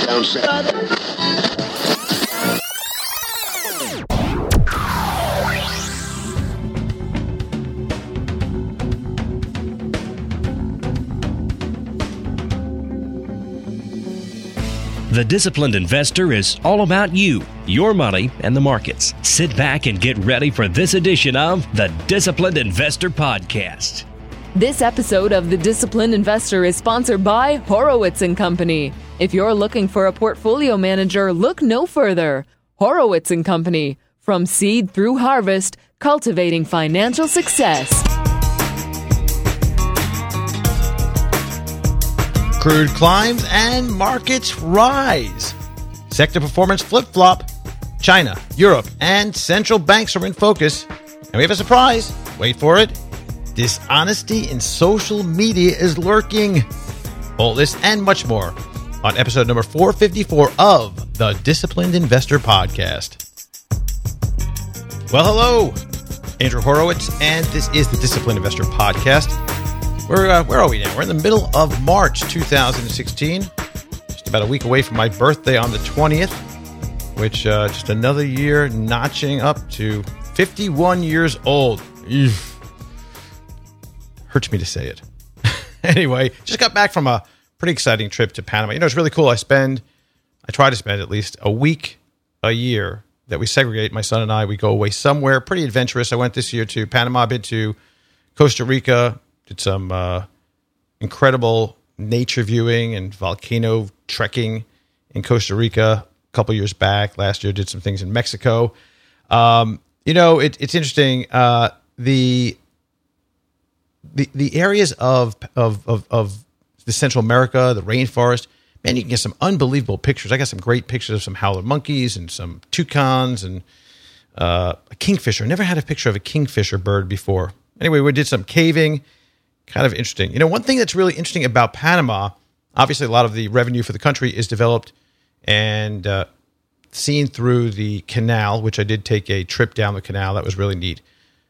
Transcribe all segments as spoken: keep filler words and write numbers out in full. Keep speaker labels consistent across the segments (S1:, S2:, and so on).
S1: down south.
S2: The Disciplined Investor is all about you, your money, and the markets. Sit back and get ready for this edition of the Disciplined Investor Podcast.
S3: This episode of The Disciplined Investor is sponsored by Horowitz and Company. If you're looking for a portfolio manager, look no further. Horowitz and Company. From seed through harvest, cultivating financial success.
S4: Crude climbs and markets rise. Sector performance flip-flop. China, Europe, and central banks are in focus. And we have a surprise. Wait for it. Dishonesty in social media is lurking. All this and much more on episode number four fifty-four of the Disciplined Investor Podcast. Well, hello. Andrew Horowitz, and this is the Disciplined Investor Podcast. We're, uh, where are we now? We're in the middle of March two thousand sixteen. Just about a week away from my birthday on the twentieth, which uh, just another year notching up to fifty-one years old. Eesh. Hurts me to say it. Anyway, just got back from a pretty exciting trip to Panama. You know, it's really cool. I spend, I try to spend at least a week a year that we segregate. My son and I, we go away somewhere pretty adventurous. I went this year to Panama. I've been to Costa Rica. Did some uh, incredible nature viewing and volcano trekking in Costa Rica a couple years back. Last year, did some things in Mexico. Um, you know, it, it's interesting. Uh, the the the areas of, of of of the Central America, the rainforest. Man, you can get some unbelievable pictures. I got some great pictures of some howler monkeys and some toucans and uh, a kingfisher. Never had a picture of a kingfisher bird before. Anyway, we did some caving. Kind of interesting. You know, one thing that's really interesting about Panama, obviously a lot of the revenue for the country is developed and uh, seen through the canal, which I did take a trip down the canal. That was really neat.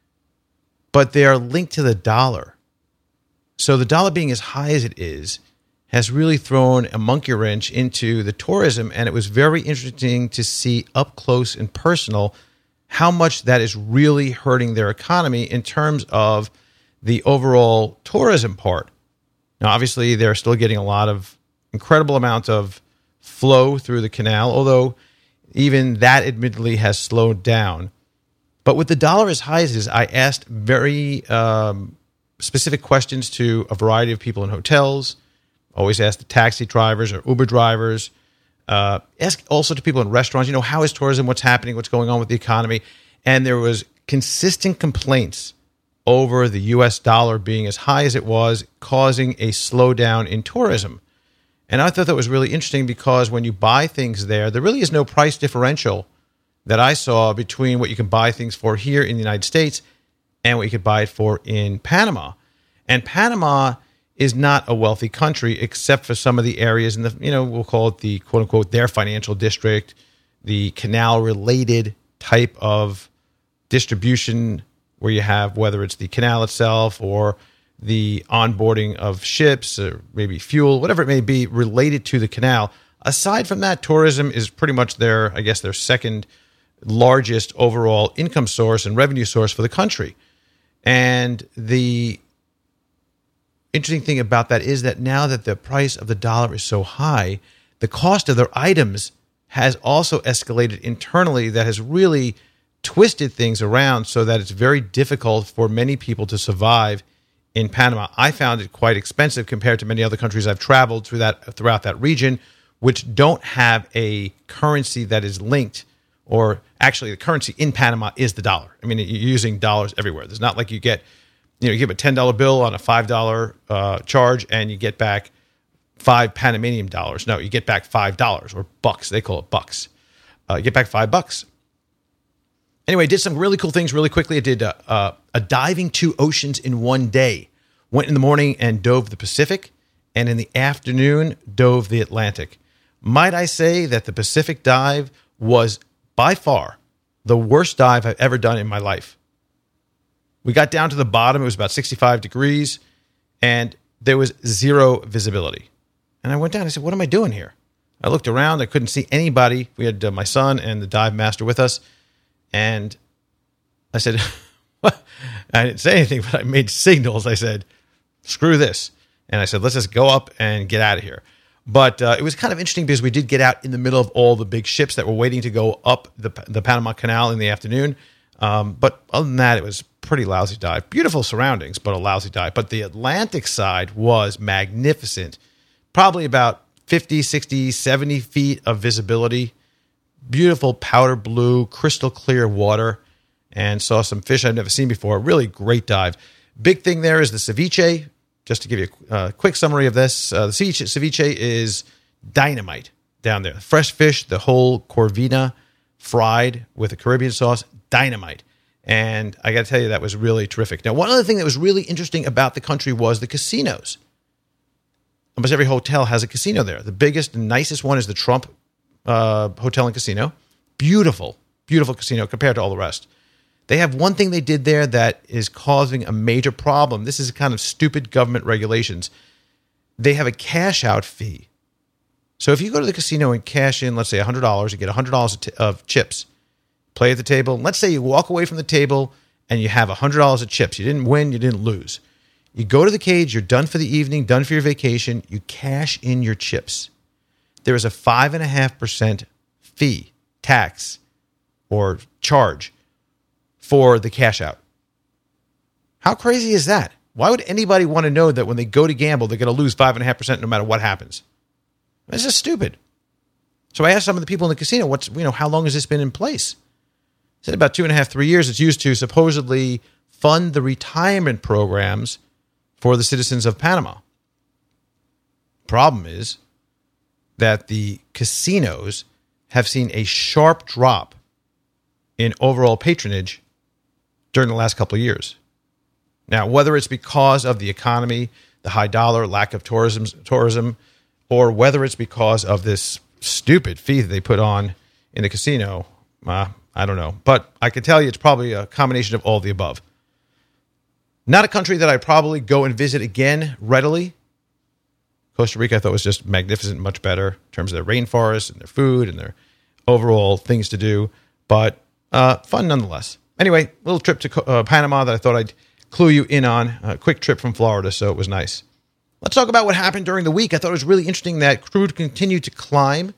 S4: But they are linked to the dollar. So the dollar being as high as it is has really thrown a monkey wrench into the tourism, and it was very interesting to see up close and personal how much that is really hurting their economy in terms of the overall tourism part. Now, obviously, they're still getting a lot of incredible amount of flow through the canal, although even that admittedly has slowed down. But with the dollar as high as it is, I asked very um, specific questions to a variety of people in hotels, always ask the taxi drivers or Uber drivers, uh, ask also to people in restaurants, you know, how is tourism, what's happening, what's going on with the economy? And there was consistent complaints over the U S dollar being as high as it was, causing a slowdown in tourism. And I thought that was really interesting because when you buy things there, there really is no price differential that I saw between what you can buy things for here in the United States and what you could buy it for in Panama. And Panama is not a wealthy country except for some of the areas in the, you know, we'll call it the quote unquote their financial district, the canal related type of distribution where you have, whether it's the canal itself or the onboarding of ships or maybe fuel, whatever it may be related to the canal. Aside from that, tourism is pretty much their, I guess, their second largest overall income source and revenue source for the country. And the interesting thing about that is that now that the price of the dollar is so high, the cost of their items has also escalated internally. That has really twisted things around so that it's very difficult for many people to survive in Panama. I found it quite expensive compared to many other countries I've traveled through that throughout that region, which don't have a currency that is linked, or actually the currency in Panama is the dollar. I mean, you're using dollars everywhere. There's not like you get, you know, you give a ten dollar bill on a five dollar uh, charge and you get back five Panamanian dollars. No, you get back five dollars or bucks. They call it bucks. Uh, you get back five bucks. Anyway, did some really cool things really quickly. I did uh, uh, a diving two oceans in one day. Went in the morning and dove the Pacific, and in the afternoon dove the Atlantic. Might I say that the Pacific dive was by far the worst dive I've ever done in my life. We got down to the bottom. It was about sixty-five degrees, and there was zero visibility. And I went down. I said, what am I doing here? I looked around. I couldn't see anybody. We had uh, my son and the dive master with us. And I said, what? I didn't say anything, but I made signals. I said, screw this. And I said, let's just go up and get out of here. But uh, it was kind of interesting because we did get out in the middle of all the big ships that were waiting to go up the, the Panama Canal in the afternoon. Um, but other than that, it was pretty lousy dive. Beautiful surroundings, but a lousy dive. But the Atlantic side was magnificent. Probably about fifty, sixty, seventy feet of visibility. Beautiful powder blue, crystal clear water. And saw some fish I've never seen before. Really great dive. Big thing there is the ceviche. Just to give you a uh, quick summary of this, uh, the ceviche is dynamite down there. Fresh fish, the whole corvina fried with a Caribbean sauce, dynamite. And I got to tell you, that was really terrific. Now, one other thing that was really interesting about the country was the casinos. Almost every hotel has a casino there. The biggest and nicest one is the Trump uh, Hotel and Casino. Beautiful, beautiful casino compared to all the rest. They have one thing they did there that is causing a major problem. This is kind of stupid government regulations. They have a cash out fee. So if you go to the casino and cash in, let's say one hundred dollars, you get one hundred dollars of chips, play at the table. Let's say you walk away from the table and you have one hundred dollars of chips. You didn't win, you didn't lose. You go to the cage, you're done for the evening, done for your vacation, you cash in your chips. There is a five point five percent fee, tax, or charge for the cash out. How crazy is that? Why would anybody want to know that when they go to gamble, they're going to lose five point five percent no matter what happens? It's just stupid. So I asked some of the people in the casino, what's, you know, how long has this been in place? They said about two and a half, three years. It's used to supposedly fund the retirement programs for the citizens of Panama. Problem is that the casinos have seen a sharp drop in overall patronage during the last couple of years. Now, whether it's because of the economy, the high dollar, lack of tourism, tourism, or whether it's because of this stupid fee that they put on in the casino, uh, I don't know. But I can tell you it's probably a combination of all the above. Not a country that I'd probably go and visit again readily. Costa Rica I thought was just magnificent, much better in terms of their rainforest and their food and their overall things to do. But uh, fun nonetheless. Anyway, little trip to uh, Panama that I thought I'd clue you in on. A quick trip from Florida, so it was nice. Let's talk about what happened during the week. I thought it was really interesting that crude continued to climb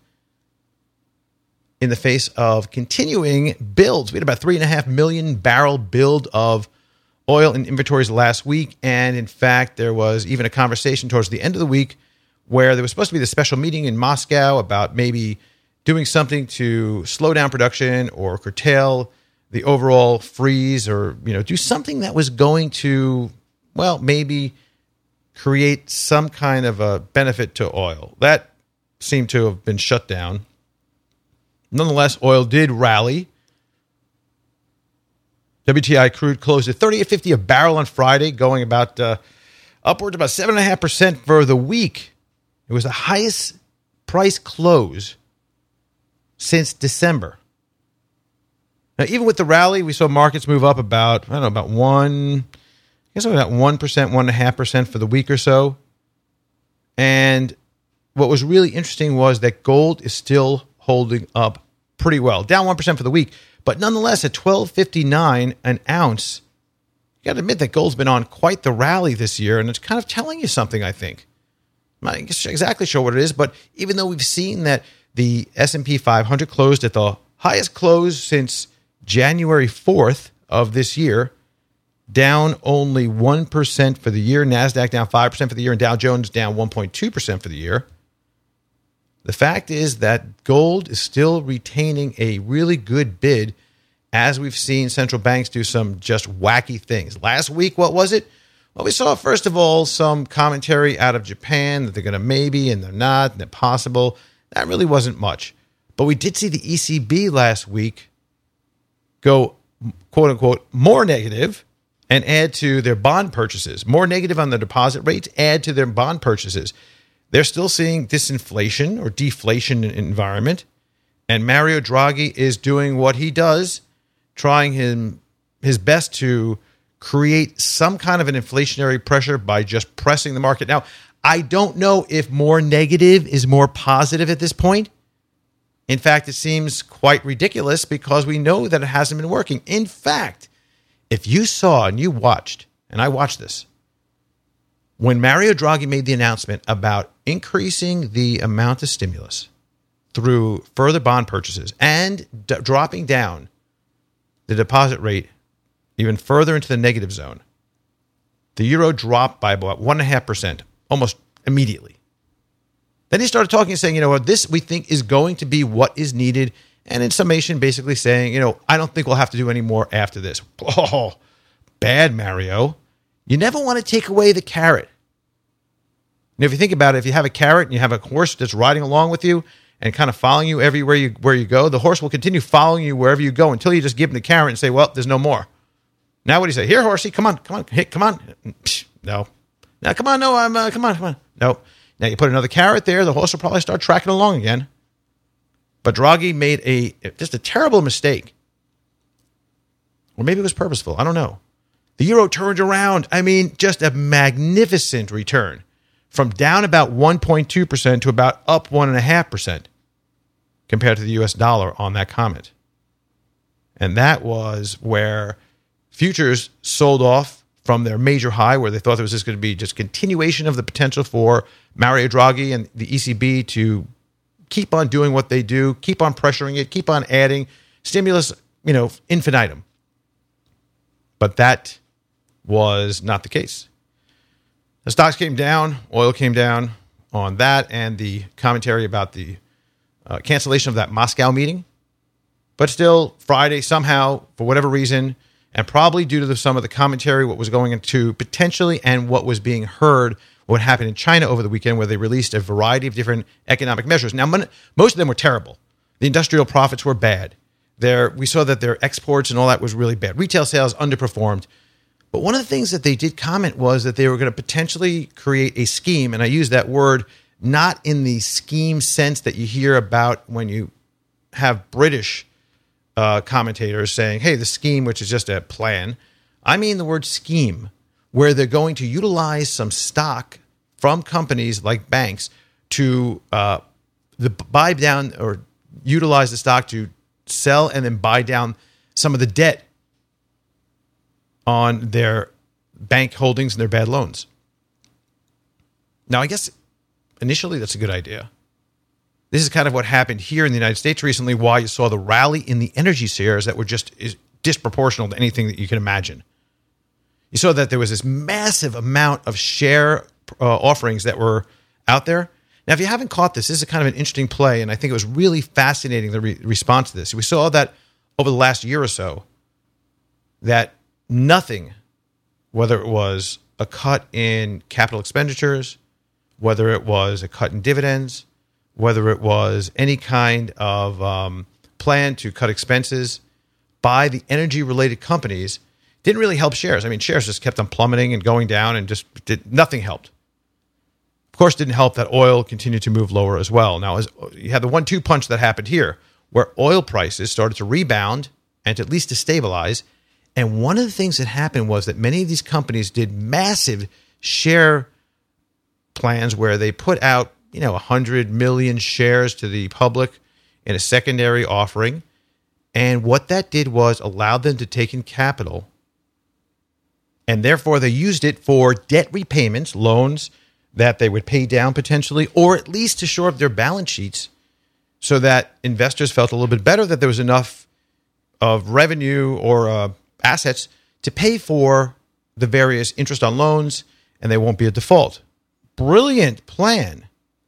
S4: in the face of continuing builds. We had about three and a half million barrel build of oil in inventories last week. And in fact, there was even a conversation towards the end of the week where there was supposed to be this special meeting in Moscow about maybe doing something to slow down production or curtail the overall freeze, or, you know, do something that was going to, well, maybe create some kind of a benefit to oil. That seemed to have been shut down. Nonetheless, oil did rally. W T I crude closed at thirty-eight fifty a barrel on Friday, going about uh, upwards about seven point five percent for the week. It was the highest price close since December. Now, even with the rally, we saw markets move up about, I don't know, about one, I guess about one percent, one point five percent for the week or so. And what was really interesting was that gold is still holding up pretty well. Down one percent for the week, but nonetheless at twelve fifty-nine an ounce. You got to admit that gold's been on quite the rally this year, and it's kind of telling you something, I think. I'm not exactly sure what it is, but even though we've seen that the S and P five hundred closed at the highest close since January fourth of this year, down only one percent for the year. NASDAQ down five percent for the year, and Dow Jones down one point two percent for the year. The fact is that gold is still retaining a really good bid, as we've seen central banks do some just wacky things. Last week, what was it? Well, we saw, first of all, some commentary out of Japan that they're going to maybe, and they're not, and they're possible. That really wasn't much. But we did see the E C B last week go, quote unquote, more negative and add to their bond purchases. More negative on the deposit rates, add to their bond purchases. They're still seeing disinflation or deflation environment. And Mario Draghi is doing what he does, trying him, his best to create some kind of an inflationary pressure by just pressing the market. Now, I don't know if more negative is more positive at this point. In fact, it seems quite ridiculous because we know that it hasn't been working. In fact, if you saw and you watched, and I watched this, when Mario Draghi made the announcement about increasing the amount of stimulus through further bond purchases and d- dropping down the deposit rate even further into the negative zone, the euro dropped by about one point five percent almost immediately. Then he started talking and saying, you know, what this we think is going to be what is needed. And in summation, basically saying, you know, I don't think we'll have to do any more after this. Oh, bad, Mario. You never want to take away the carrot. And if you think about it, if you have a carrot and you have a horse that's riding along with you and kind of following you everywhere you where you go, the horse will continue following you wherever you go until you just give him the carrot and say, well, there's no more. Now what do you say? Here, horsey, come on, come on, hey, come on. Psh, no. Now, come on, no, I'm, uh, come on, come on. No. Now you put another carrot there, the horse will probably start tracking along again. But Draghi made a just a terrible mistake. Or maybe it was purposeful. I don't know. The euro turned around. I mean, just a magnificent return from down about one point two percent to about up one point five percent compared to the U S dollar on that comment. And that was where futures sold off from their major high, where they thought there was just going to be just continuation of the potential for Mario Draghi and the E C B to keep on doing what they do, keep on pressuring it, keep on adding stimulus, you know, infinitum. But that was not the case. The stocks came down, oil came down on that, and the commentary about the uh, cancellation of that Moscow meeting. But still, Friday, somehow, for whatever reason, and probably due to the, some of the commentary, what was going into potentially and what was being heard, what happened in China over the weekend, where they released a variety of different economic measures. Now, most of them were terrible. The industrial profits were bad. Their, we saw that their exports and all that was really bad. Retail sales underperformed. But one of the things that they did comment was that they were going to potentially create a scheme, and I use that word not in the scheme sense that you hear about when you have British uh, commentators saying, hey, the scheme, which is just a plan. I mean the word scheme, where they're going to utilize some stock from companies like banks to uh, the buy down or utilize the stock to sell and then buy down some of the debt on their bank holdings and their bad loans. Now, I guess initially that's a good idea. This is kind of what happened here in the United States recently, why you saw the rally in the energy shares that were just is disproportional to anything that you can imagine. You saw that there was this massive amount of share uh, offerings that were out there. Now, if you haven't caught this, this is a kind of an interesting play, and I think it was really fascinating, the re- response to this. We saw that over the last year or so, that nothing, whether it was a cut in capital expenditures, whether it was a cut in dividends, whether it was any kind of um, plan to cut expenses by the energy-related companies, didn't really help shares. I mean, shares just kept on plummeting and going down, and just did nothing helped. Of course, didn't help that oil continued to move lower as well. Now, as you had the one two punch that happened here, where oil prices started to rebound and to at least to stabilize. And one of the things that happened was that many of these companies did massive share plans where they put out, you know, one hundred million shares to the public in a secondary offering. And what that did was allowed them to take in capital. And therefore, they used it for debt repayments, loans that they would pay down potentially, or at least to shore up their balance sheets so that investors felt a little bit better that there was enough of revenue or uh, assets to pay for the various interest on loans, and they won't be a default. Brilliant plan.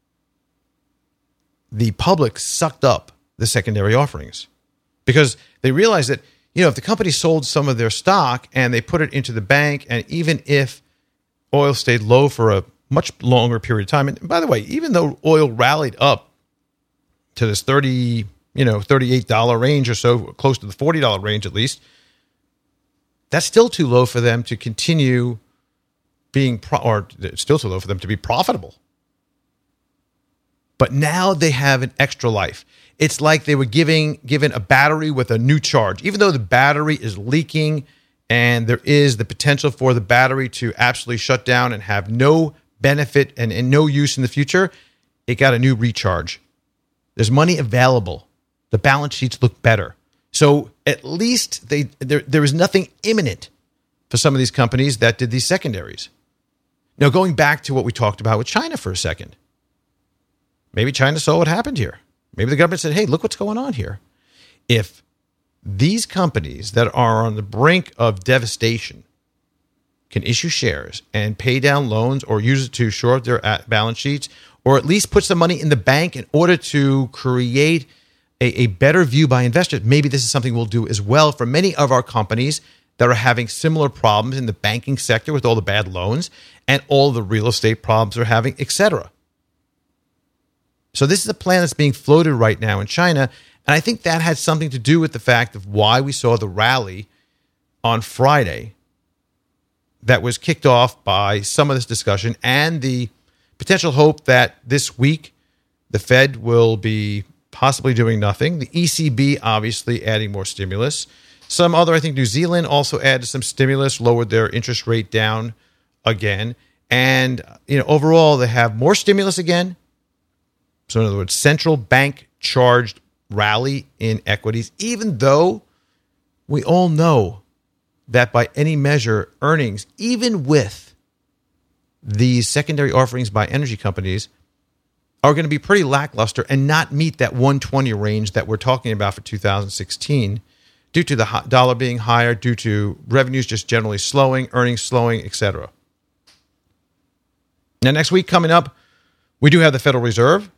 S4: The public sucked up the secondary offerings because they realized that, you know, if the company sold some of their stock and they put it into the bank, and even if oil stayed low for a much longer period of time, and by the way, even though oil rallied up to this thirty, you know, thirty-eight dollars range or so, close to the forty dollars range at least, that's still too low for them to continue being, pro- or it's still too low for them to be profitable. But now they have an extra life. It's like they were giving given a battery with a new charge. Even though the battery is leaking and there is the potential for the battery to absolutely shut down and have no benefit and, and no use in the future, it got a new recharge. There's money available. The balance sheets look better. So at least they there there is nothing imminent for some of these companies that did these secondaries. Now, going back to what we talked about with China for a second, maybe China saw what happened here. Maybe the government said, hey, look what's going on here. If these companies that are on the brink of devastation can issue shares and pay down loans or use it to shore up their balance sheets, or at least put some money in the bank in order to create a, a better view by investors, maybe this is something we'll do as well for many of our companies that are having similar problems in the banking sector with all the bad loans and all the real estate problems they're having, et cetera. So this is a plan that's being floated right now in China. And I think that had something to do with the fact of why we saw the rally on Friday that was kicked off by some of this discussion and the potential hope that this week the Fed will be possibly doing nothing. The E C B obviously adding more stimulus. Some other, I think New Zealand also added some stimulus, lowered their interest rate down again. And, you know, overall, they have more stimulus again. So in other words, central bank charged rally in equities, even though we all know that by any measure, earnings, even with these secondary offerings by energy companies, are going to be pretty lackluster and not meet that one twenty range that we're talking about for two thousand sixteen due to the dollar being higher, due to revenues just generally slowing, earnings slowing, et cetera. Now, next week coming up, we do have the Federal Reserve.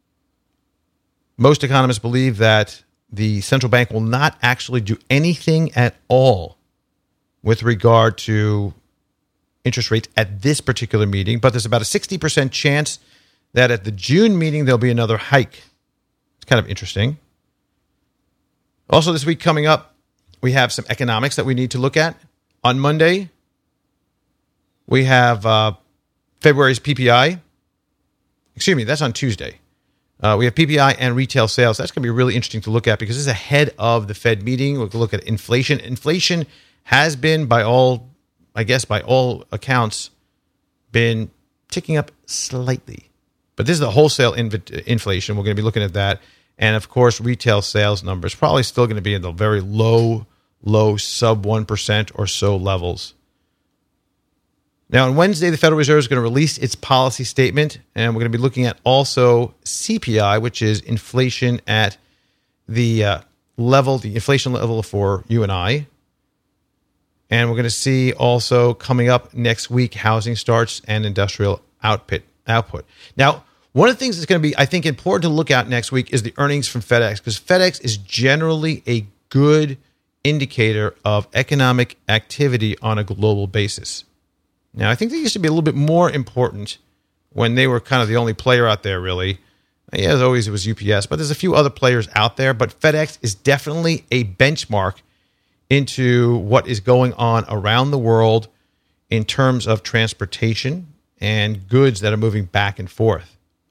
S4: Most economists believe that the central bank will not actually do anything at all with regard to interest rates at this particular meeting, but there's about a sixty percent chance that at the June meeting, there'll be another hike. It's kind of interesting. Also this week coming up, we have some economics that we need to look at. On Monday, we have uh, February's P P I. Excuse me, that's on Tuesday. Uh, we have P P I and retail sales. That's going to be really interesting to look at because this is ahead of the Fed meeting. We'll look at inflation. Inflation has been, by all, I guess, by all accounts, been ticking up slightly. But this is the wholesale inv- inflation. We're going to be looking at that. And, of course, retail sales numbers probably still going to be in the very low, low sub one percent or so levels. Now, on Wednesday, the Federal Reserve is going to release its policy statement, and we're going to be looking at also C P I, which is inflation at the uh, level, the inflation level for you and I. And we're going to see also coming up next week, housing starts and industrial output. output. Now, one of the things that's going to be, I think, important to look at next week is the earnings from FedEx, because FedEx is generally a good indicator of economic activity on a global basis. Now, I think they used to be a little bit more important when they were kind of the only player out there, really. Yeah, as always, it was U P S, but there's a few other players out there. But FedEx is definitely a benchmark into what is going on around the world in terms of transportation and goods that are moving back and forth.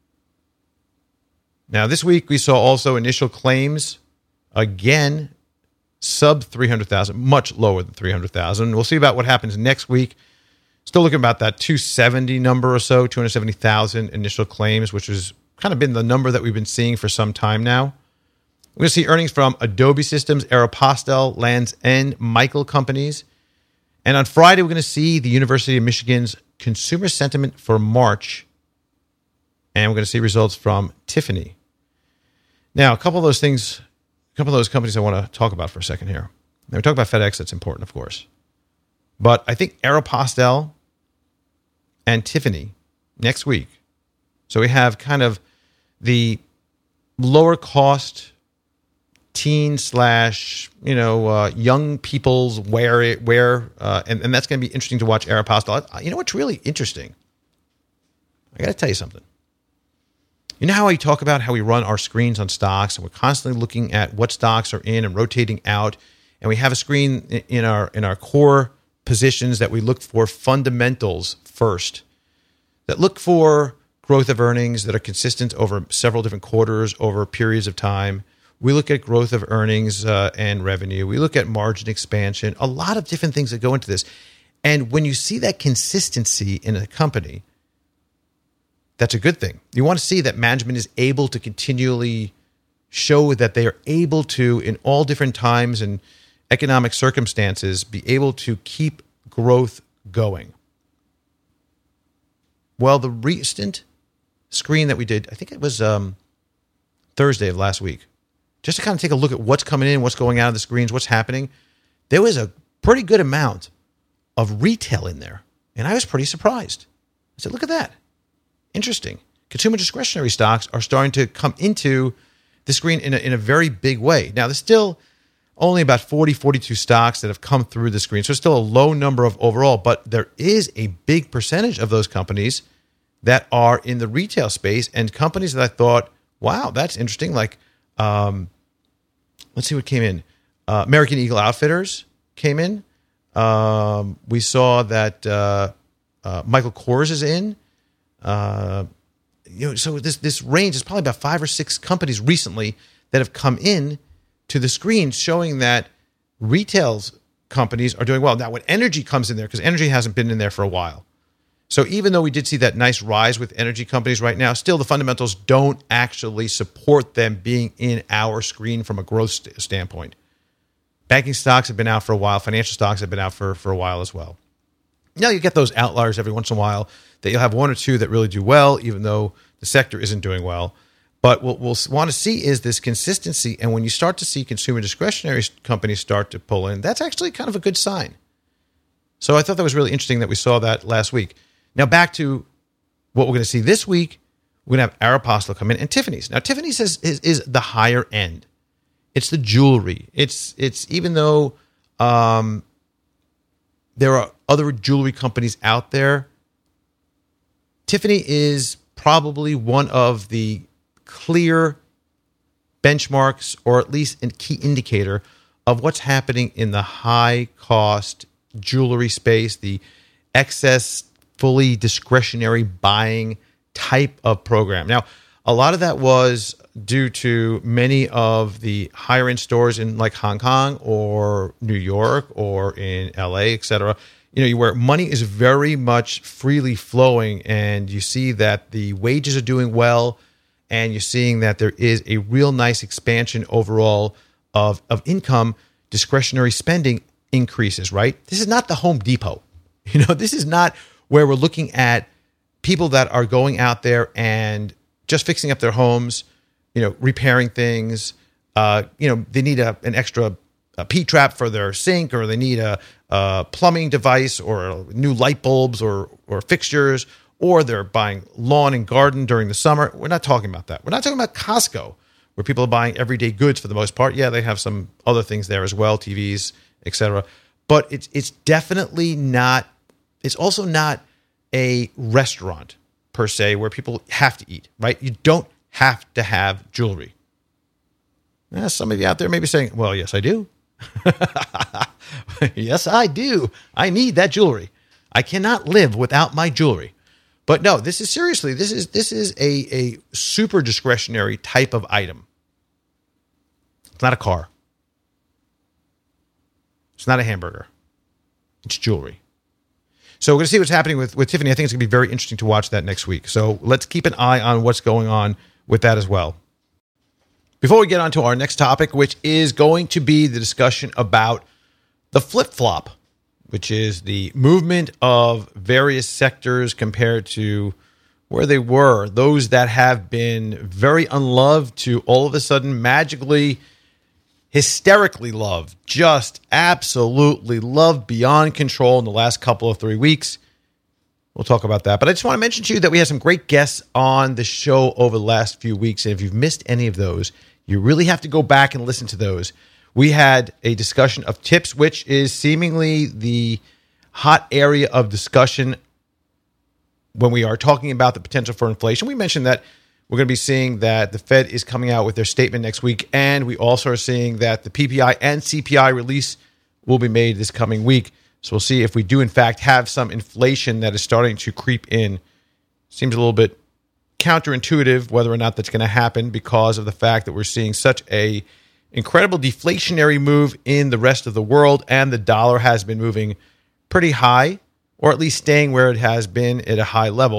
S4: Now, this week, we saw also initial claims, again, sub three hundred thousand, much lower than three hundred thousand. We'll see about what happens next week. Still looking about that two hundred seventy number or so, two hundred seventy thousand initial claims, which has kind of been the number that we've been seeing for some time now. We're going to see earnings from Adobe Systems, Aeropostale, Lands' End, Michael companies. And on Friday, we're going to see the University of Michigan's consumer sentiment for March. And we're going to see results from Tiffany. Now, a couple of those things, a couple of those companies I want to talk about for a second here. Now, we talk about FedEx, that's important, of course. But I think Aeropostale and Tiffany next week. So we have kind of the lower cost teen slash, you know, uh, young people's wear, wear uh, and, and that's going to be interesting to watch Aeropostale. You know what's really interesting? I got to tell you something. You know how I talk about how we run our screens on stocks and we're constantly looking at what stocks are in and rotating out, and we have a screen in our in our core positions that we look for fundamentals first, that look for growth of earnings that are consistent over several different quarters, over periods of time. We look at growth of earnings uh, and revenue. We look at margin expansion, a lot of different things that go into this. And when you see that consistency in a company, that's a good thing. You want to see that management is able to continually show that they are able to, in all different times and economic circumstances, be able to keep growth going. Well, the recent screen that we did, I think it was um, Thursday of last week, just to kind of take a look at what's coming in, what's going out of the screens, what's happening, there was a pretty good amount of retail in there. And I was pretty surprised. I said, look at that. Interesting. Consumer discretionary stocks are starting to come into the screen in a, in a very big way. Now, there's still only about forty, forty-two stocks that have come through the screen. So it's still a low number of overall, but there is a big percentage of those companies that are in the retail space and companies that I thought, wow, that's interesting. Like, um, let's see what came in. Uh, American Eagle Outfitters came in. Um, we saw that uh, uh, Michael Kors is in. Uh, you know, so this this range is probably about five or six companies recently that have come in to the screen, showing that retail companies are doing well. Now, when energy comes in there, because energy hasn't been in there for a while, so even though we did see that nice rise with energy companies right now, still the fundamentals don't actually support them being in our screen from a growth st- standpoint. Banking stocks have been out for a while. Financial stocks have been out for, for a while as well. Now you get those outliers every once in a while that you'll have one or two that really do well, even though the sector isn't doing well. But what we'll want to see is this consistency. And when you start to see consumer discretionary companies start to pull in, that's actually kind of a good sign. So I thought that was really interesting that we saw that last week. Now back to what we're going to see this week. We're going to have Aeropostale come in and Tiffany's. Now Tiffany's is, is, is the higher end. It's the jewelry. It's it's even though um, there are other jewelry companies out there, Tiffany is probably one of the clear benchmarks, or at least a key indicator of what's happening in the high-cost jewelry space, the excess, fully discretionary buying type of program. Now, a lot of that was due to many of the higher-end stores in like Hong Kong or New York or in L A, et cetera, you know, where money is very much freely flowing, and you see that the wages are doing well, and you're seeing that there is a real nice expansion overall of, of income. Discretionary spending increases, right? This is not the Home Depot. You know, this is not where we're looking at people that are going out there and just fixing up their homes, you know, repairing things. Uh, you know, they need a, an extra a P-trap for their sink, or they need a, a plumbing device, or new light bulbs, or or fixtures, or they're buying lawn and garden during the summer. We're not talking about that. We're not talking about Costco, where people are buying everyday goods for the most part. Yeah, they have some other things there as well, T Vs, et cetera. But it's it's definitely not, it's also not a restaurant per se where people have to eat, right? You don't have to have jewelry. Now, some of you out there may be saying, well, yes, I do. Yes, I do. I need that jewelry. I cannot live without my jewelry. But no, this is seriously, this is this is a, a super discretionary type of item. It's not a car. It's not a hamburger. It's jewelry. So we're going to see what's happening with, with Tiffany. I think it's going to be very interesting to watch that next week. So let's keep an eye on what's going on with that as well. Before we get on to our next topic, which is going to be the discussion about the flip-flop, which is the movement of various sectors compared to where they were. Those that have been very unloved to all of a sudden magically, hysterically loved, just absolutely loved beyond control in the last couple of three weeks. We'll talk about that. But I just want to mention to you that we had some great guests on the show over the last few weeks. And if you've missed any of those, you really have to go back and listen to those. We had a discussion of tips, which is seemingly the hot area of discussion when we are talking about the potential for inflation. We mentioned that we're going to be seeing that the Fed is coming out with their statement next week. And we also are seeing that the P P I and C P I release will be made this coming week. So we'll see if we do, in fact, have some inflation that is starting to creep in. Seems a little bit counterintuitive whether or not that's going to happen because of the fact that we're seeing such a incredible deflationary move in the rest of the world, and the dollar has been moving pretty high, or at least staying where it has been at a high level.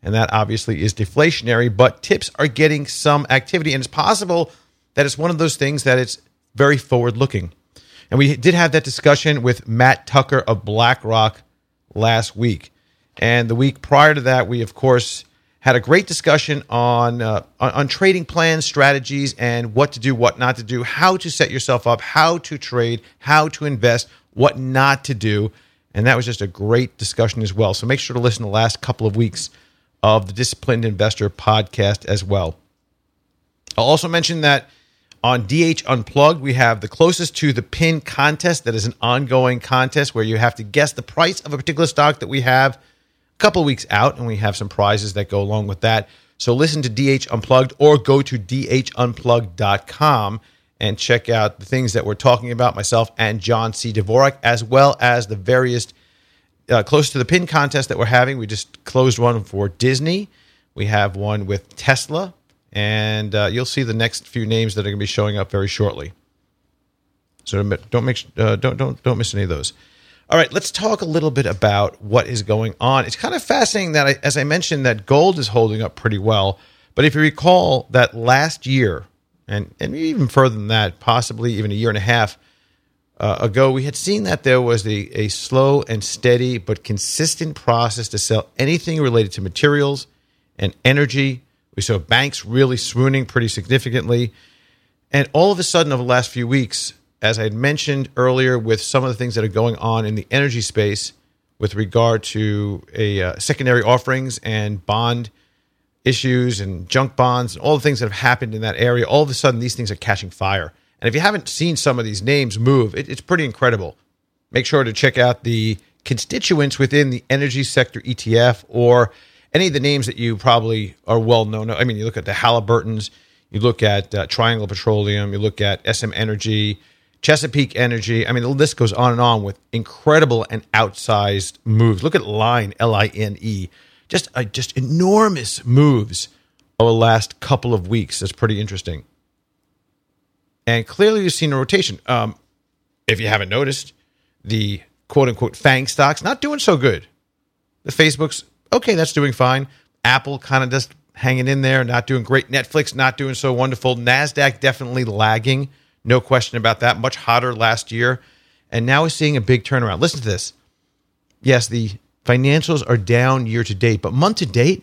S4: and that obviously is deflationary, but tips are getting some activity, and it's possible that it's one of those things that it's very forward-looking. And we did have that discussion with Matt Tucker of BlackRock last week. And the week prior to that, we, of course, had a great discussion on, uh, on on trading plans, strategies, and what to do, what not to do, how to set yourself up, how to trade, how to invest, what not to do. And that was just a great discussion as well. So make sure to listen to the last couple of weeks of the Disciplined Investor podcast as well. I'll also mention that on D H Unplugged, we have the closest to the pin contest. That is an ongoing contest where you have to guess the price of a particular stock that we have a couple of weeks out, and we have some prizes that go along with that. So listen to D H Unplugged or go to d h unplugged dot com and check out the things that we're talking about, myself and John C. Dvorak, as well as the various uh, close to the pin contest that we're having. We just closed one for Disney. We have one with Tesla, and uh, you'll see the next few names that are going to be showing up very shortly. So don't make uh, don't don't don't miss any of those. All right, let's talk a little bit about what is going on. It's kind of fascinating that, I, as I mentioned, that gold is holding up pretty well. But if you recall that last year, and, and even further than that, possibly even a year and a half uh, ago, we had seen that there was a, a slow and steady but consistent process to sell anything related to materials and energy. We saw banks really swooning pretty significantly. And all of a sudden, over the last few weeks, as I had mentioned earlier, with some of the things that are going on in the energy space with regard to a uh, secondary offerings and bond issues and junk bonds and all the things that have happened in that area, all of a sudden these things are catching fire. And if you haven't seen some of these names move, it, it's pretty incredible. Make sure to check out the constituents within the energy sector E T F or any of the names that you probably are well known. I mean, you look at the Halliburtons, you look at uh, Triangle Petroleum, you look at S M Energy, Chesapeake Energy. I mean, the list goes on and on with incredible and outsized moves. Look at Line, L I N E. Just, uh, just enormous moves over the last couple of weeks. That's pretty interesting. And clearly you've seen a rotation. Um, if you haven't noticed, the quote-unquote FANG stocks not doing so good. The Facebook's, okay, that's doing fine. Apple kind of just hanging in there, not doing great. Netflix not doing so wonderful. NASDAQ definitely lagging. No question about that. Much hotter last year. And now we're seeing a big turnaround. Listen to this. Yes, the financials are down year to date, but month to date,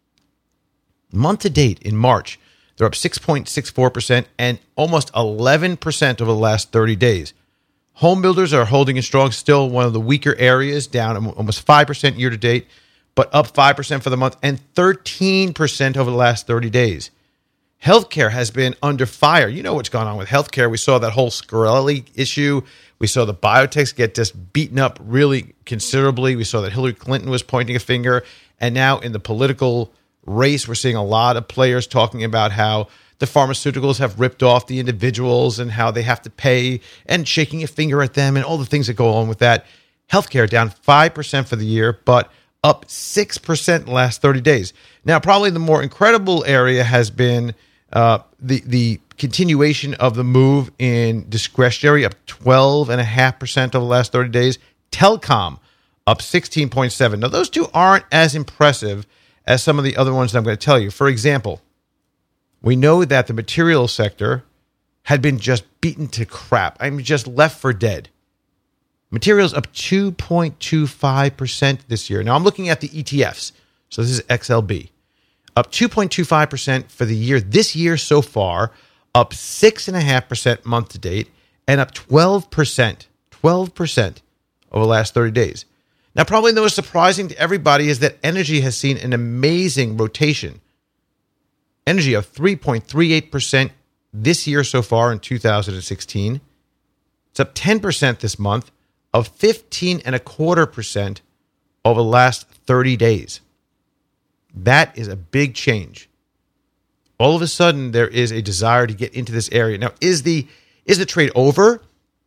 S4: month to date in March, they're up six point six four percent and almost eleven percent over the last thirty days. Home builders are holding it strong, still one of the weaker areas, down almost five percent year to date, but up five percent for the month and thirteen percent over the last thirty days. Healthcare has been under fire. You know what's gone on with healthcare. We saw that whole Scarelli issue. We saw the biotechs get just beaten up really considerably. We saw that Hillary Clinton was pointing a finger. And now in the political race, we're seeing a lot of players talking about how the pharmaceuticals have ripped off the individuals and how they have to pay and shaking a finger at them and all the things that go on with that. Healthcare down five percent for the year, but up six percent in the last thirty days. Now, probably the more incredible area has been uh, the the continuation of the move in discretionary, up twelve point five percent over the last thirty days. Telecom up sixteen point seven. Now, those two aren't as impressive as some of the other ones that I'm going to tell you. For example, we know that the materials sector had been just beaten to crap. I mean, just left for dead. Materials up two point two five percent this year. Now, I'm looking at the E T Fs. So this is X L B. Up two point two five percent for the year. This year so far, up six point five percent month to date, and up twelve percent, twelve percent over the last thirty days. Now, probably the most surprising to everybody is that energy has seen an amazing rotation. Energy up three point three eight percent this year so far in two thousand sixteen. It's up ten percent this month, of fifteen and a quarter percent over the last thirty days. That is a big change. All of a sudden, there is a desire to get into this area. Now, is the is the trade over?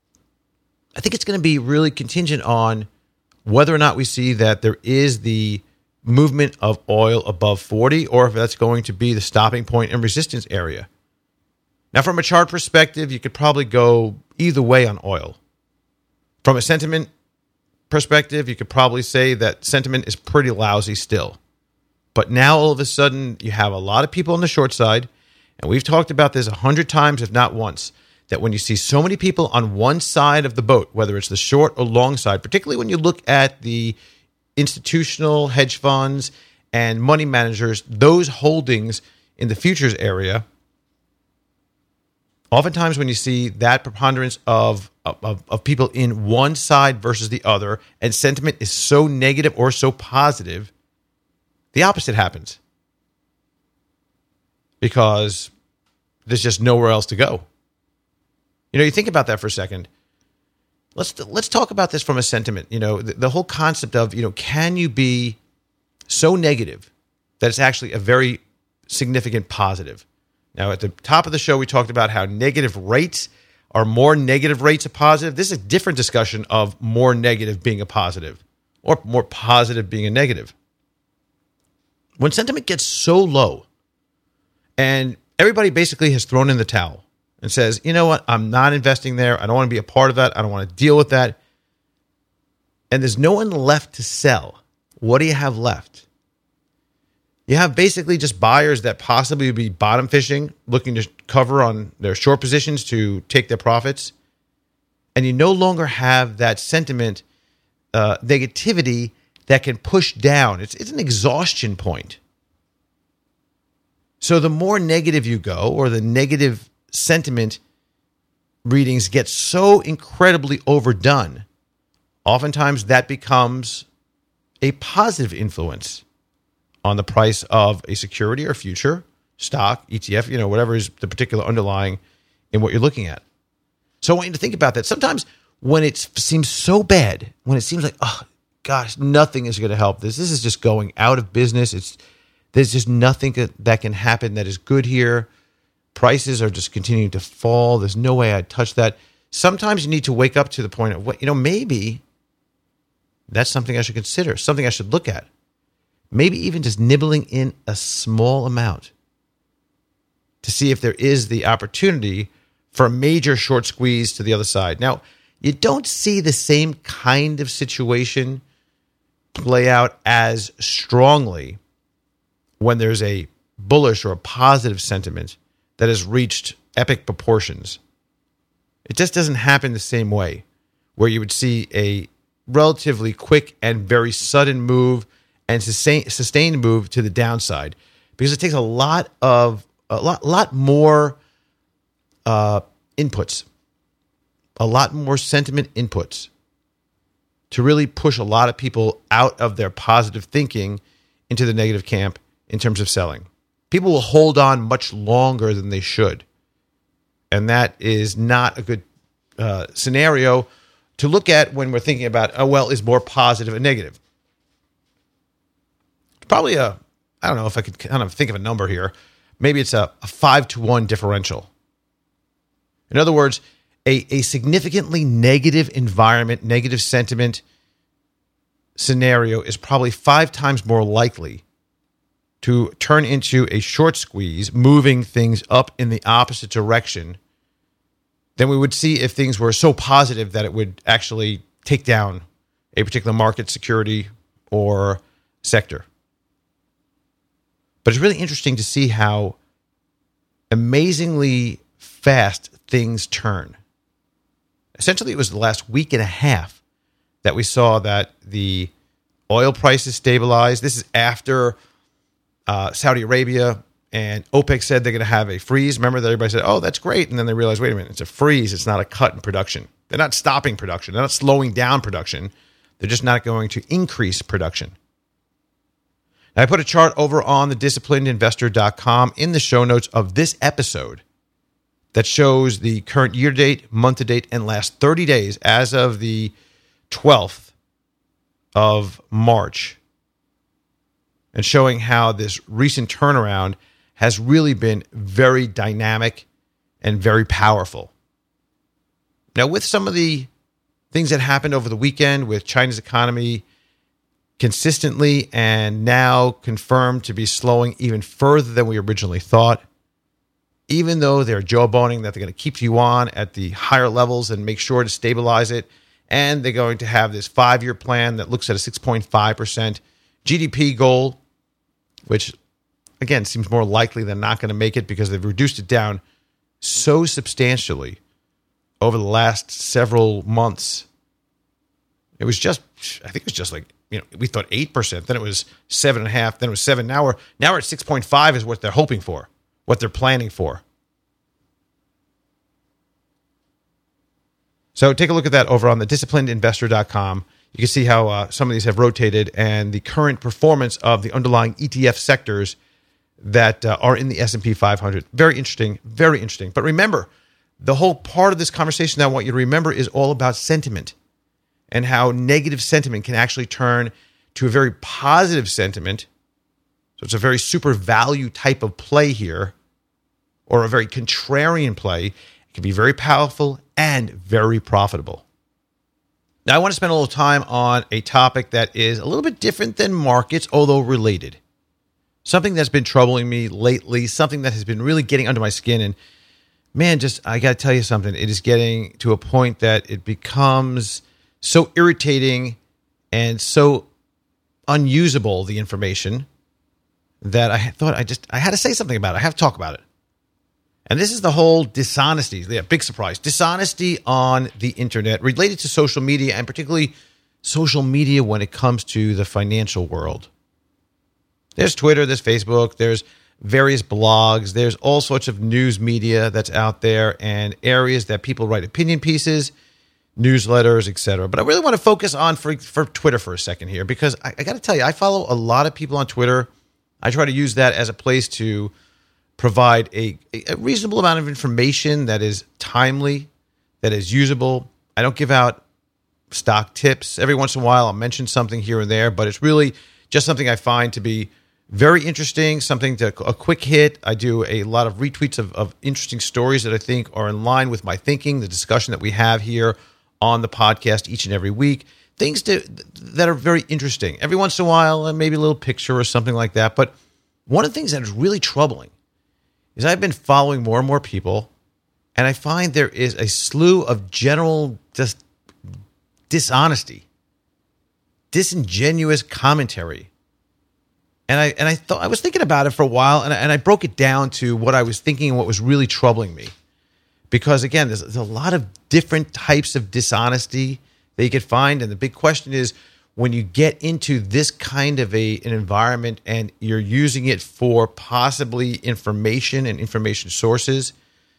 S4: I think it's going to be really contingent on whether or not we see that there is the movement of oil above forty, or if that's going to be the stopping point and resistance area. Now, from a chart perspective, you could probably go either way on oil. From a sentiment perspective, you could probably say that sentiment is pretty lousy still. But now all of a sudden you have a lot of people on the short side, and we've talked about this a hundred times, if not once, that when you see so many people on one side of the boat, whether it's the short or long side, particularly when you look at the institutional hedge funds and money managers, those holdings in the futures area, oftentimes when you see that preponderance of, of, of people in one side versus the other, and sentiment is so negative or so positive, the opposite happens. Because there's just nowhere else to go. You know, you think about that for a second. Let's let's talk about this from a sentiment. You know, the, the whole concept of, you know, can you be so negative that it's actually a very significant positive? Now, at the top of the show, we talked about how negative rates are more negative rates a positive. This is a different discussion of more negative being a positive or more positive being a negative. When sentiment gets so low and everybody basically has thrown in the towel and says, you know what, I'm not investing there. I don't want to be a part of that. I don't want to deal with that. And there's no one left to sell. What do you have left? You have basically just buyers that possibly would be bottom fishing, looking to cover on their short positions to take their profits. And you no longer have that sentiment, uh, negativity that can push down. It's, it's an exhaustion point. So the more negative you go, or the negative sentiment readings get so incredibly overdone, oftentimes that becomes a positive influence on the price of a security or future, stock, E T F, you know, whatever is the particular underlying in what you're looking at. So I want you to think about that. Sometimes when it seems so bad, when it seems like, oh, gosh, nothing is going to help this. This is just going out of business. It's There's just nothing that can happen that is good here. Prices are just continuing to fall. There's no way I'd touch that. Sometimes you need to wake up to the point of, what, you know, maybe that's something I should consider, something I should look at. Maybe even just nibbling in a small amount to see if there is the opportunity for a major short squeeze to the other side. Now, you don't see the same kind of situation play out as strongly when there's a bullish or a positive sentiment that has reached epic proportions. It just doesn't happen the same way, where you would see a relatively quick and very sudden move and sustain, sustained move to the downside, because it takes a lot of a lot, lot more uh, inputs, a lot more sentiment inputs to really push a lot of people out of their positive thinking into the negative camp in terms of selling. People will hold on much longer than they should. And that is not a good uh, scenario to look at when we're thinking about, oh, well, is more positive and negative? It's probably a, I don't know if I could kind of think of a number here. Maybe it's a, a five to one differential. In other words, a, a significantly negative environment, negative sentiment scenario is probably five times more likely to turn into a short squeeze, moving things up in the opposite direction than we would see if things were so positive that it would actually take down a particular market, security, or sector. But it's really interesting to see how amazingly fast things turn. Essentially, it was the last week and a half that we saw that the oil prices stabilized. This is after Uh, Saudi Arabia and OPEC said they're going to have a freeze. Remember that everybody said, oh, that's great. And then they realized, wait a minute, it's a freeze. It's not a cut in production. They're not stopping production. They're not slowing down production. They're just not going to increase production. Now, I put a chart over on the disciplined investor dot com in the show notes of this episode that shows the current year-to-date, month-to-date, and last thirty days as of the twelfth of March, and showing how this recent turnaround has really been very dynamic and very powerful. Now, with some of the things that happened over the weekend with China's economy consistently and now confirmed to be slowing even further than we originally thought, even though they're jawboning that they're going to keep you on at the higher levels and make sure to stabilize it, and they're going to have this five-year plan that looks at a six point five percent G D P goal which, again, seems more likely than not going to make it because they've reduced it down so substantially over the last several months. It was just, I think it was just like, you know, we thought eight percent, then it was seven and a half, then it was seven. Now we're, now we're at six point five is what they're hoping for, what they're planning for. So take a look at that over on the disciplined investor dot com. You can see how uh, some of these have rotated and the current performance of the underlying E T F sectors that uh, are in the S and P five hundred. Very interesting, very interesting. But remember, the whole part of this conversation that I want you to remember is all about sentiment and how negative sentiment can actually turn to a very positive sentiment. So it's a very super value type of play here, or a very contrarian play. It can be very powerful and very profitable. Now, I want to spend a little time on a topic that is a little bit different than markets, although related. Something that's been troubling me lately, something that has been really getting under my skin. And man, just, I got to tell you something. It is getting to a point that it becomes so irritating and so unusable, the information, that I thought I just, I had to say something about it. I have to talk about it. And this is the whole dishonesty. Yeah, big surprise. Dishonesty on the internet related to social media, and particularly social media when it comes to the financial world. There's Twitter, there's Facebook, there's various blogs, there's all sorts of news media that's out there and areas that people write opinion pieces, newsletters, et cetera. But I really want to focus on for, for Twitter for a second here, because I, I got to tell you, I follow a lot of people on Twitter. I try to use that as a place to provide a, a reasonable amount of information that is timely, that is usable. I don't give out stock tips. Every once in a while, I'll mention something here and there, but it's really just something I find to be very interesting, something to a quick hit. I do a lot of retweets of, of interesting stories that I think are in line with my thinking, the discussion that we have here on the podcast each and every week. Things to, that are very interesting. Every once in a while, maybe a little picture or something like that. But one of the things that is really troubling is I've been following more and more people, and I find there is a slew of general just dishonesty, disingenuous commentary. And I and I thought I was thinking about it for a while, and I, and I broke it down to what I was thinking and what was really troubling me. Because again, there's, there's a lot of different types of dishonesty that you could find, and the big question is, when you get into this kind of a an environment and you're using it for possibly information and information sources,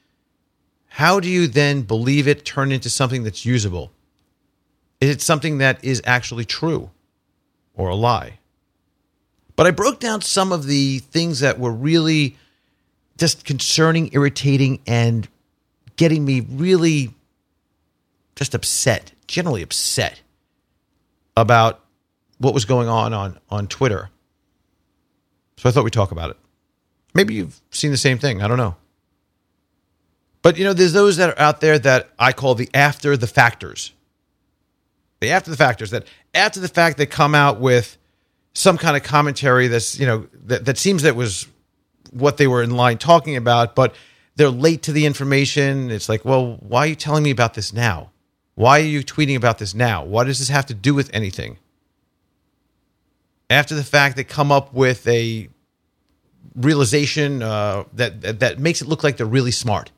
S4: how do you then believe it turn into something that's usable? Is it something that is actually true or a lie? But I broke down some of the things that were really just concerning, irritating, and getting me really just upset, generally upset about what was going on, on on Twitter. So I thought we'd talk about it. Maybe you've seen the same thing. I don't know. But, you know, there's those that are out there that I call the after the factors. The after the factors, that after the fact they come out with some kind of commentary that's, you know, that, that seems that was what they were in line talking about, but they're late to the information. It's like, well, why are you telling me about this now? Why are you tweeting about this now? What does this have to do with anything? After the fact, they come up with a realization uh, that, that that makes it look like they're really smart.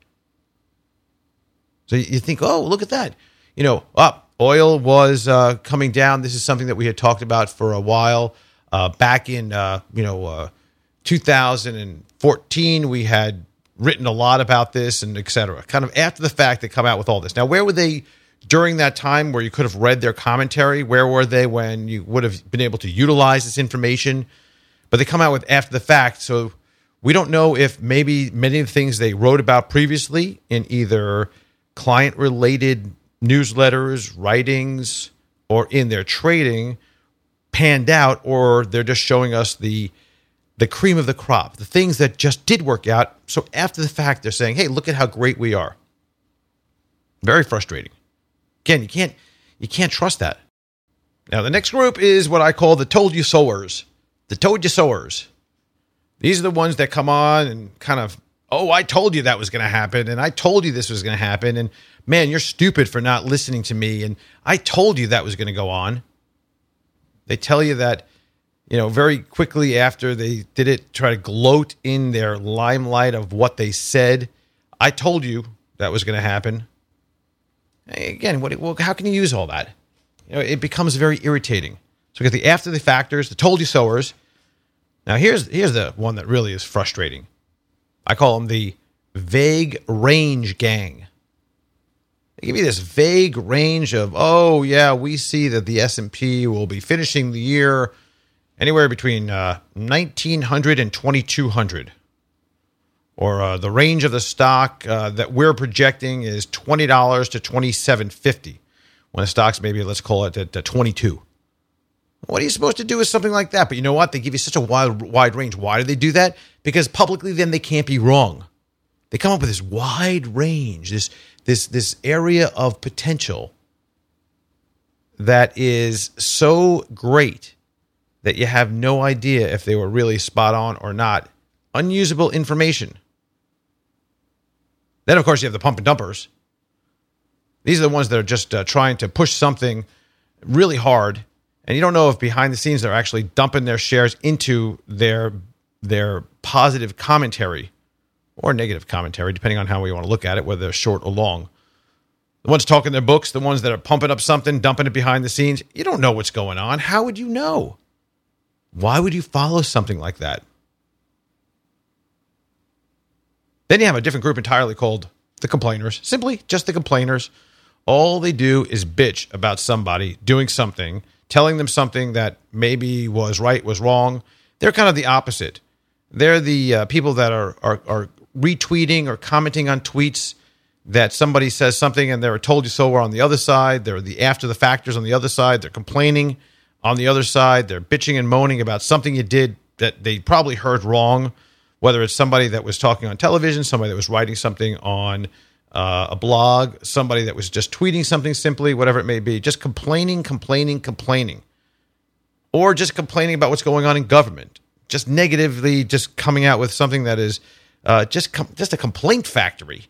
S4: So you think, oh, look at that. You know, up oh, oil was uh, coming down. This is something that we had talked about for a while. Uh, back in, uh, you know, uh, two thousand fourteen, we had written a lot about this and et cetera. Kind of after the fact, they come out with all this. Now, where were they during that time where you could have read their commentary? Where were they when you would have been able to utilize this information? But they come out with after the fact. So we don't know if maybe many of the things they wrote about previously in either client-related newsletters, writings, or in their trading panned out, or they're just showing us the the cream of the crop, the things that just did work out. So after the fact, they're saying, hey, look at how great we are. Very frustrating. Again, you can't you can't trust that. Now, the next group is what I call the told you sowers. The told you sowers. These are the ones that come on and kind of, oh, I told you that was going to happen, and I told you this was going to happen, and man, you're stupid for not listening to me, and I told you that was going to go on. They tell you that, you know, very quickly after they did it, try to gloat in their limelight of what they said. I told you that was going to happen. Again, what, well, how can you use all that? You know, it becomes very irritating. So we get the after the factors, the told you soers. Now here's here's the one that really is frustrating. I call them the vague range gang. They give you this vague range of, oh yeah, we see that the S and P will be finishing the year anywhere between uh, nineteen hundred and twenty-two hundred. Or uh, the range of the stock uh, that we're projecting is twenty dollars to twenty-seven fifty. When the stock's maybe, let's call it at, at twenty-two. What are you supposed to do with something like that? But you know what? They give you such a wide, wide range. Why do they do that? Because publicly then they can't be wrong. They come up with this wide range, this this this area of potential that is so great that you have no idea if they were really spot on or not. Unusable information. Then, of course, you have the pump and dumpers. These are the ones that are just uh, trying to push something really hard, and you don't know if behind the scenes they're actually dumping their shares into their their positive commentary or negative commentary, depending on how we want to look at it, whether they're short or long. The ones talking their books, the ones that are pumping up something, dumping it behind the scenes, you don't know what's going on. How would you know? Why would you follow something like that? Then you have a different group entirely called the complainers. Simply just the complainers. All they do is bitch about somebody doing something, telling them something that maybe was right, was wrong. They're kind of the opposite. They're the uh, people that are, are are retweeting or commenting on tweets that somebody says something and they're told you so. We're on the other side. They're the after the factors on the other side. They're complaining on the other side. They're bitching and moaning about something you did that they probably heard wrong. Whether it's somebody that was talking on television, somebody that was writing something on uh, a blog, somebody that was just tweeting something simply, whatever it may be, just complaining, complaining, complaining. Or just complaining about what's going on in government. Just negatively just coming out with something that is uh, just com- just a complaint factory.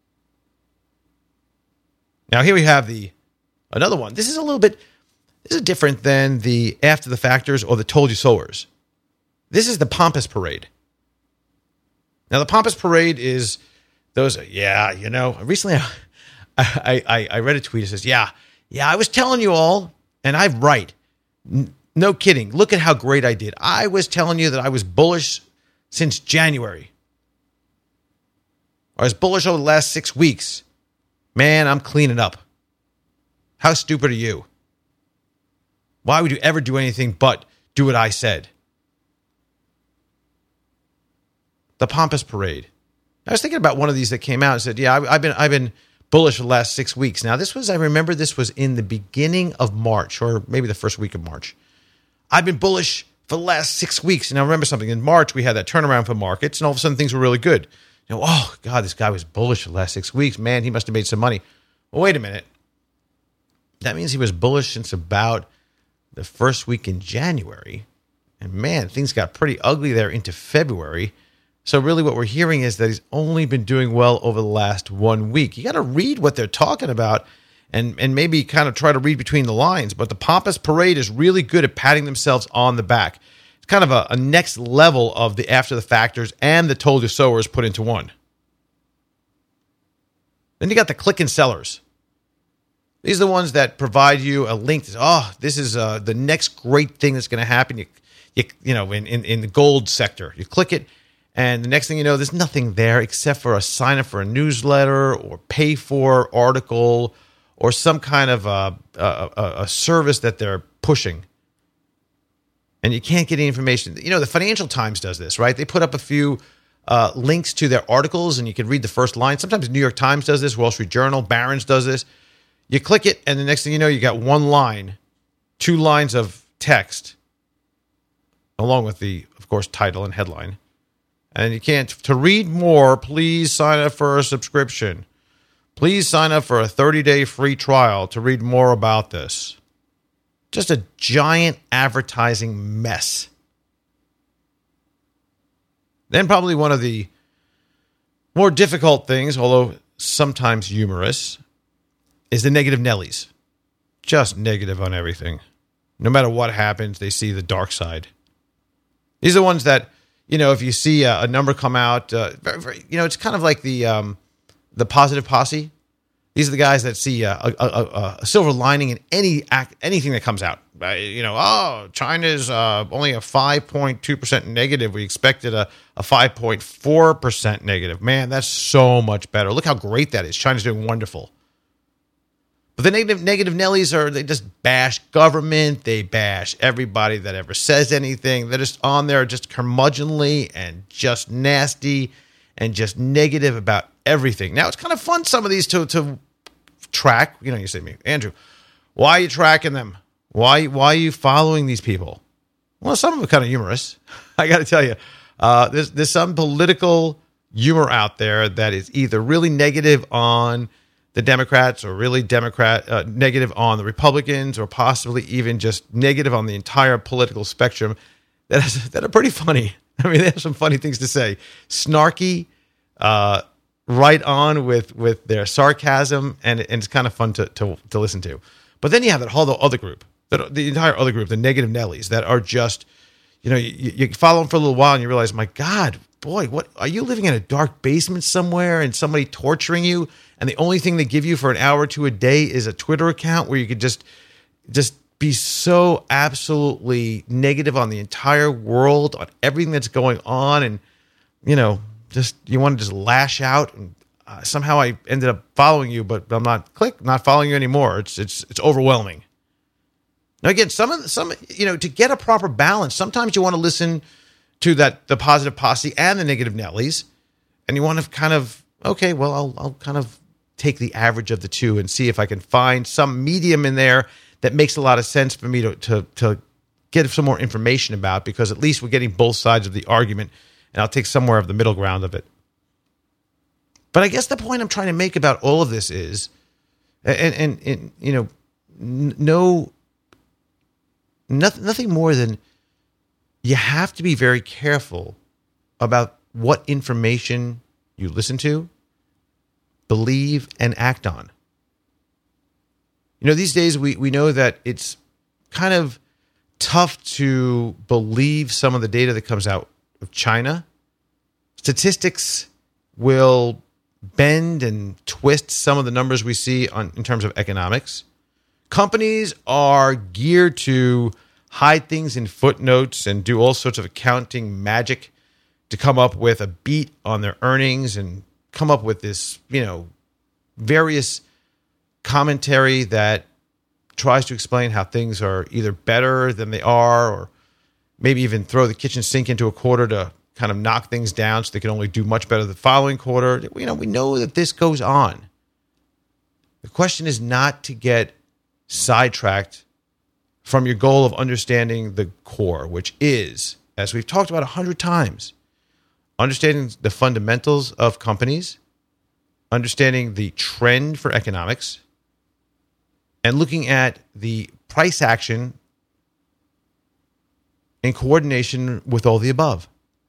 S4: Now here we have the another one. This is a little bit, this is different than the after the factors or the told you soers. This is the pompous parade. Now, the pompous parade is those, yeah, you know, recently I, I, I, I read a tweet that says, yeah, yeah, I was telling you all, and I'm right. N- no kidding. Look at how great I did. I was telling you that I was bullish since January. I was bullish over the last six weeks. Man, I'm cleaning up. How stupid are you? Why would you ever do anything but do what I said? The pompous parade. I was thinking about one of these that came out and said, yeah, I, I've been I've been bullish for the last six weeks. Now, this was, I remember this was in the beginning of March, or maybe the first week of March. I've been bullish for the last six weeks. And I remember something. In March, we had that turnaround for markets, and all of a sudden things were really good. You know, oh, God, this guy was bullish for the last six weeks. Man, he must have made some money. Well, wait a minute. That means he was bullish since about the first week in January. And man, things got pretty ugly there into February. So really what we're hearing is that he's only been doing well over the last one week. You got to read what they're talking about and, and maybe kind of try to read between the lines. But the pompous parade is really good at patting themselves on the back. It's kind of a, a next level of the after the factors and the told you soers put into one. Then you got the clicking sellers. These are the ones that provide you a link to, oh, this is uh, the next great thing that's going to happen. You, you, you know, in, in, in the gold sector, you click it. And the next thing you know, there's nothing there except for a sign up for a newsletter or pay for article or some kind of a, a, a service that they're pushing. And you can't get any information. You know, the Financial Times does this, right? They put up a few uh, links to their articles and you can read the first line. Sometimes New York Times does this, Wall Street Journal, Barron's does this. You click it and the next thing you know, you got one line, two lines of text, along with the, of course, title and headline. And you can't, to read more, please sign up for a subscription. Please sign up for a thirty-day free trial to read more about this. Just a giant advertising mess. Then probably one of the more difficult things, although sometimes humorous, is the negative Nellies. Just negative on everything. No matter what happens, they see the dark side. These are the ones that, you know, if you see a, a number come out, uh, very, very, you know, it's kind of like the um, the positive posse. These are the guys that see a, a, a, a silver lining in any act, anything that comes out. Uh, you know, oh, China's uh, only a five point two percent negative. We expected a, a five point four percent negative. Man, that's so much better. Look how great that is. China's doing wonderful. But the negative negative Nellies are, they just bash government. They bash everybody that ever says anything. They're just on there just curmudgeonly and just nasty and just negative about everything. Now, it's kind of fun, some of these, to to track. You know, you say to me, Andrew, why are you tracking them? Why, why are you following these people? Well, some of them are kind of humorous. I got to tell you, uh, there's, there's some political humor out there that is either really negative on the Democrats or really Democrat uh, negative on the Republicans, or possibly even just negative on the entire political spectrum that is, that are pretty funny. I mean, they have some funny things to say. Snarky, uh, right on with, with their sarcasm, and, and it's kind of fun to, to, to listen to. But then you have that whole other group, that, the entire other group, the negative Nellies, that are just, you know, you, you follow them for a little while and you realize, my God, boy, what are you living in a dark basement somewhere and somebody torturing you? And the only thing they give you for an hour or two a day is a Twitter account where you could just, just be so absolutely negative on the entire world, on everything that's going on. And, you know, just, you want to just lash out. And uh, somehow I ended up following you, but I'm not, click, not following you anymore. It's, it's, it's overwhelming. Now, again, some of the, some, you know, to get a proper balance, sometimes you want to listen to that, the positive posse and the negative Nellies. And you want to kind of, okay, well, I'll, I'll kind of take the average of the two and see if I can find some medium in there that makes a lot of sense for me to, to, to get some more information about, because at least we're getting both sides of the argument, and I'll take somewhere of the middle ground of it. But I guess the point I'm trying to make about all of this is, and, and, and you know, no, nothing, nothing more than you have to be very careful about what information you listen to, believe, and act on. You know, these days we, we know that it's kind of tough to believe some of the data that comes out of China. Statistics will bend and twist some of the numbers we see on in terms of economics. Companies are geared to hide things in footnotes and do all sorts of accounting magic to come up with a beat on their earnings and come up with this, you know, various commentary that tries to explain how things are either better than they are, or maybe even throw the kitchen sink into a quarter to kind of knock things down so they can only do much better the following quarter. You know, we know that this goes on. The question is not to get sidetracked from your goal of understanding the core, which is, as we've talked about a hundred times, understanding the fundamentals of companies, understanding the trend for economics, and looking at the price action in coordination with all the above.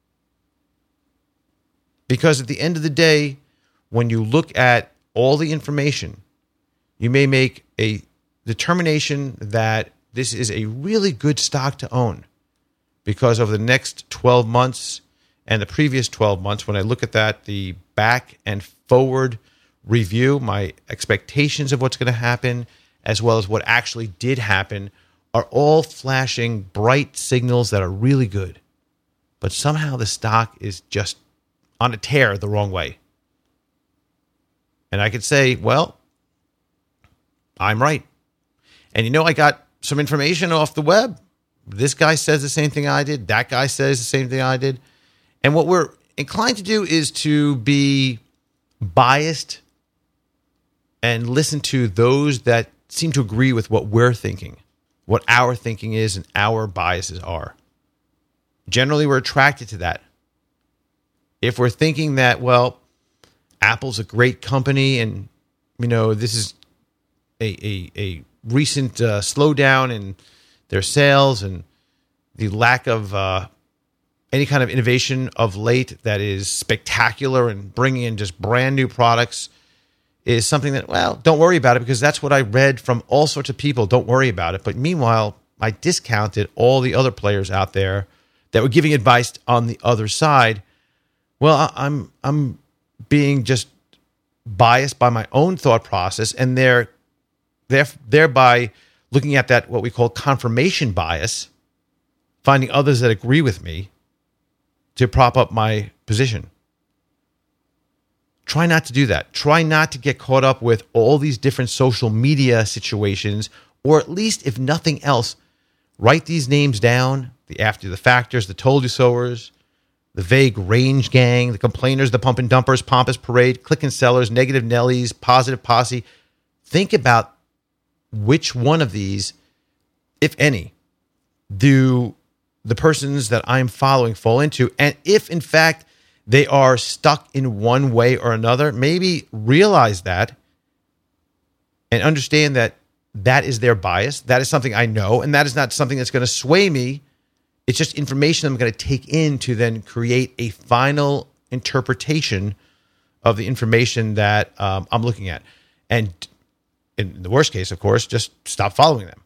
S4: Because at the end of the day, when you look at all the information, you may make a determination that this is a really good stock to own, because over the next twelve months and the previous twelve months, when I look at that, the back and forward review, my expectations of what's going to happen, as well as what actually did happen, are all flashing bright signals that are really good. But somehow the stock is just on a tear the wrong way. And I could say, well, I'm right. And you know, I got some information off the web. This guy says the same thing I did. That guy says the same thing I did. And what we're inclined to do is to be biased and listen to those that seem to agree with what we're thinking, what our thinking is and our biases are. Generally, we're attracted to that. If we're thinking that, well, Apple's a great company and, you know, this is a, a, a recent uh, slowdown in their sales and the lack of uh, any kind of innovation of late that is spectacular and bringing in just brand new products is something that, well, don't worry about it, because that's what I read from all sorts of people. Don't worry about it. But meanwhile, I discounted all the other players out there that were giving advice on the other side, well, I'm I'm being just biased by my own thought process, and they're, they're thereby looking at that, what we call confirmation bias, finding others that agree with me to prop up my position. Try not to do that. Try not to get caught up with all these different social media situations, or at least, if nothing else, write these names down, the after the factors, the told you soers, the vague range gang, the complainers, the pump and dumpers, pompous parade, click and sellers, negative Nellies, positive posse. Think about which one of these, if any, do the persons that I'm following fall into. And if, in fact, they are stuck in one way or another, maybe realize that and understand that that is their bias. That is something I know, and that is not something that's going to sway me. It's just information I'm going to take in to then create a final interpretation of the information that um, I'm looking at. And in the worst case, of course, just stop following them.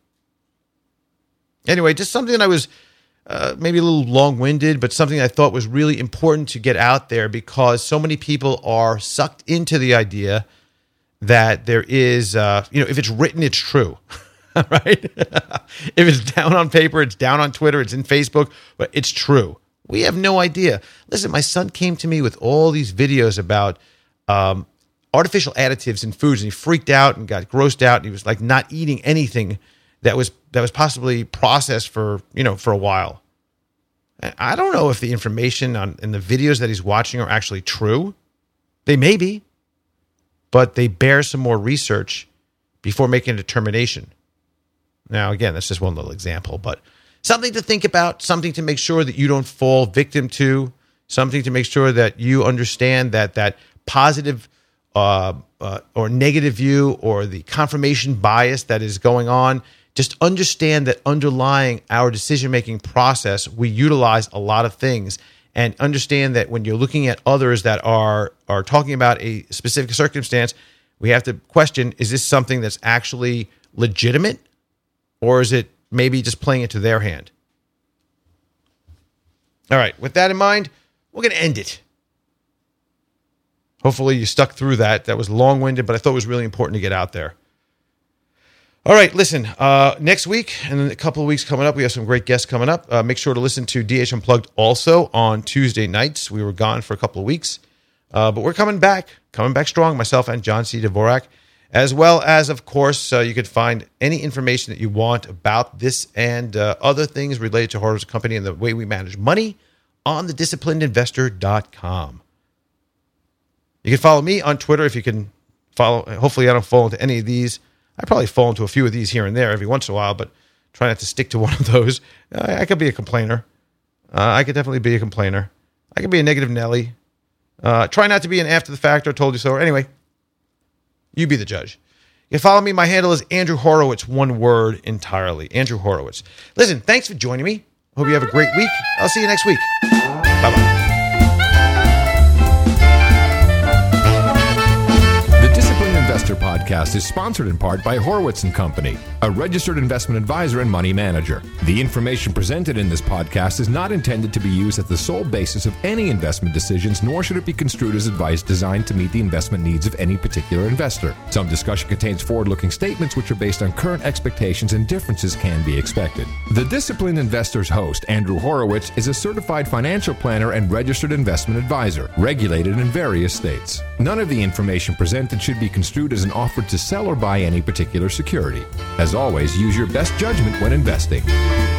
S4: Anyway, just something that I was uh, maybe a little long-winded, but something I thought was really important to get out there, because so many people are sucked into the idea that there is, uh, you know, if it's written, it's true, right? If it's down on paper, it's down on Twitter, it's in Facebook, but it's true. We have no idea. Listen, my son came to me with all these videos about um, artificial additives in foods, and he freaked out and got grossed out, and he was like not eating anything that was that was possibly processed for, you know, for a while. And I don't know if the information on in the videos that he's watching are actually true. They may be, but they bear some more research before making a determination. Now, again, that's just one little example, but something to think about, something to make sure that you don't fall victim to, something to make sure that you understand that that positive uh, uh, or negative view or the confirmation bias that is going on. Just understand that underlying our decision-making process, we utilize a lot of things, and understand that when you're looking at others that are are talking about a specific circumstance, we have to question, is this something that's actually legitimate, or is it maybe just playing it to their hand? All right, with that in mind, we're going to end it. Hopefully you stuck through that. That was long-winded, but I thought it was really important to get out there. All right, listen, uh, next week and in a couple of weeks coming up, we have some great guests coming up. Uh, make sure to listen to D H Unplugged also on Tuesday nights. We were gone for a couple of weeks, uh, but we're coming back, coming back strong, myself and John C. Dvorak, as well as, of course, uh, you could find any information that you want about this and uh, other things related to Horowitz Company and the way we manage money on the disciplined investor dot com. You can follow me on Twitter if you can follow. Hopefully I don't fall into any of these. I probably fall into a few of these here and there every once in a while, but try not to stick to one of those. I, I could be a complainer. Uh, I could definitely be a complainer. I could be a negative Nelly. Uh, try not to be an after the fact or told you so. Or anyway, you be the judge. You can follow me. My handle is Andrew Horowitz, one word entirely. Andrew Horowitz. Listen, thanks for joining me. Hope you have a great week. I'll see you next week. Bye-bye.
S1: Investor Podcast is sponsored in part by Horowitz and Company, a registered investment advisor and money manager. The information presented in this podcast is not intended to be used as the sole basis of any investment decisions, nor should it be construed as advice designed to meet the investment needs of any particular investor. Some discussion contains forward-looking statements which are based on current expectations, and differences can be expected. The Disciplined Investor's host, Andrew Horowitz, is a certified financial planner and registered investment advisor, regulated in various states. None of the information presented should be construed as an offer to sell or buy any particular security. As always, use your best judgment when investing.